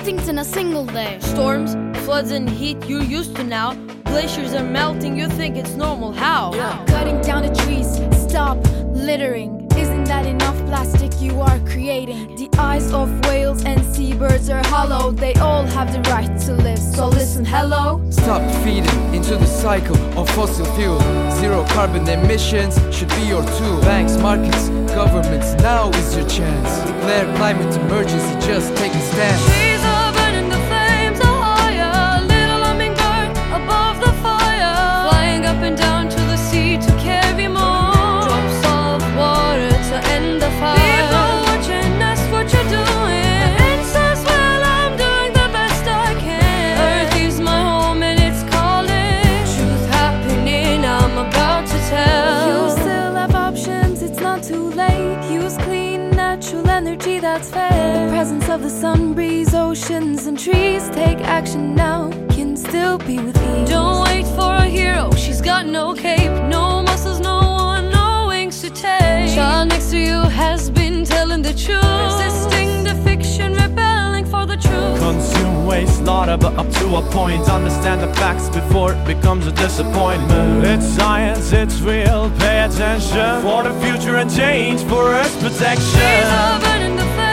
things in a single day. Storms, floods and heat you're used to now. Glaciers are melting, you think it's normal, how? Cutting down the trees, stop littering. Isn't that enough plastic you are creating? The eyes of whales and seabirds are hollow. They all have the right to live, so listen, hello. Stop feeding into the cycle of fossil fuel. Zero carbon emissions should be your tool. Banks, markets, governments, now is your chance. Declare climate emergency, just take a stand. Trees are burning, the flames are higher. Little hummingbird above the fire, flying up and down to the sea to carry more drops of water to end the fire. People watching, ask what you're doing. The answer's, well, I'm doing the best I can. Earth is my home and it's calling. Truth happening, I'm about to tell. You still have options, it's not too late. Use clean, natural energy that's fair. The presence of the sun, breeze, oceans and trees. Take action now, can still be with ease. Don't wait for a hero, she's got no cape, no muscles, no one, no wings to take. Child next to you has been telling the truth, resisting the fiction, rebelling for the truth. Consume, waste, slaughter, but up to a point. Understand the facts before it becomes a disappointment. It's science, it's real, pay attention for the future and change, for Earth's protection. Trees are burning, the